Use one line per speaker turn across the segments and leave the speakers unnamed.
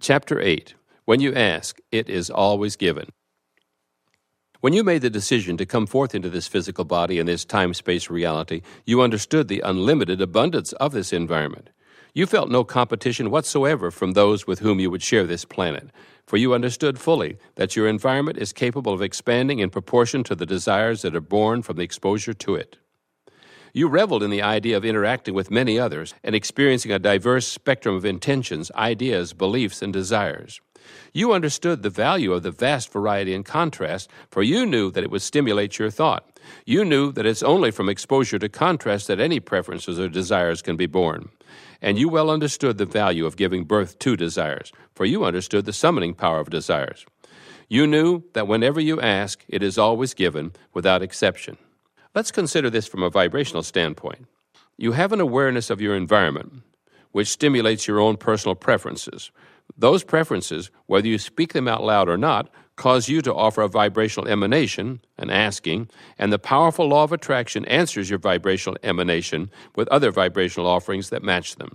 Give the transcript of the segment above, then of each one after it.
Chapter 8. When you ask, it is always given. When you made the decision to come forth into this physical body and this time-space reality, you understood the unlimited abundance of this environment. You felt no competition whatsoever from those with whom you would share this planet, for you understood fully that your environment is capable of expanding in proportion to the desires that are born from the exposure to it. You reveled in the idea of interacting with many others and experiencing a diverse spectrum of intentions, ideas, beliefs, and desires. You understood the value of the vast variety and contrast, for you knew that it would stimulate your thought. You knew that it's only from exposure to contrast that any preferences or desires can be born. And you well understood the value of giving birth to desires, for you understood the summoning power of desires. You knew that whenever you ask, it is always given, without exception. Let's consider this from a vibrational standpoint. You have an awareness of your environment, which stimulates your own personal preferences. Those preferences, whether you speak them out loud or not, cause you to offer a vibrational emanation, an asking, and the powerful law of attraction answers your vibrational emanation with other vibrational offerings that match them.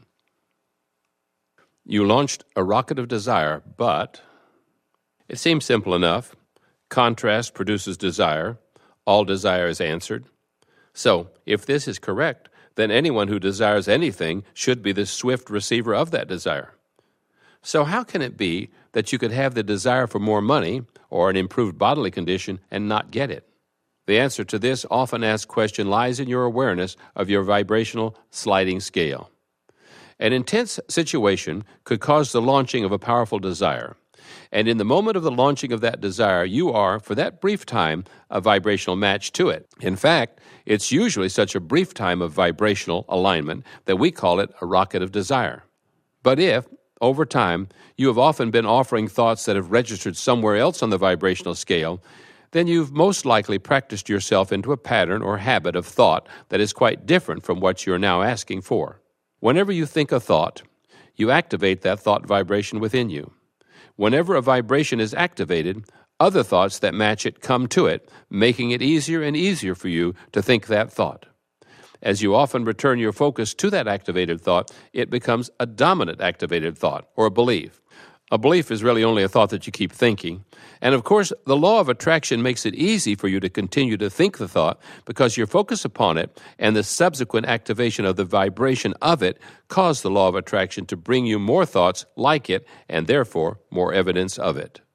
You launched a rocket of desire, but it seems simple enough. Contrast produces desire. All desire is answered. So, if this is correct, then anyone who desires anything should be the swift receiver of that desire. So how can it be that you could have the desire for more money or an improved bodily condition and not get it? The answer to this often asked question lies in your awareness of your vibrational sliding scale. An intense situation could cause the launching of a powerful desire. And in the moment of the launching of that desire, you are, for that brief time, a vibrational match to it. In fact, it's usually such a brief time of vibrational alignment that we call it a rocket of desire. But if, over time, you have often been offering thoughts that have registered somewhere else on the vibrational scale, then you've most likely practiced yourself into a pattern or habit of thought that is quite different from what you're now asking for. Whenever you think a thought, you activate that thought vibration within you. Whenever a vibration is activated, other thoughts that match it come to it, making it easier and easier for you to think that thought. As you often return your focus to that activated thought, it becomes a dominant activated thought, or a belief. A belief is really only a thought that you keep thinking. And of course, the law of attraction makes it easy for you to continue to think the thought because your focus upon it and the subsequent activation of the vibration of it cause the law of attraction to bring you more thoughts like it and therefore more evidence of it.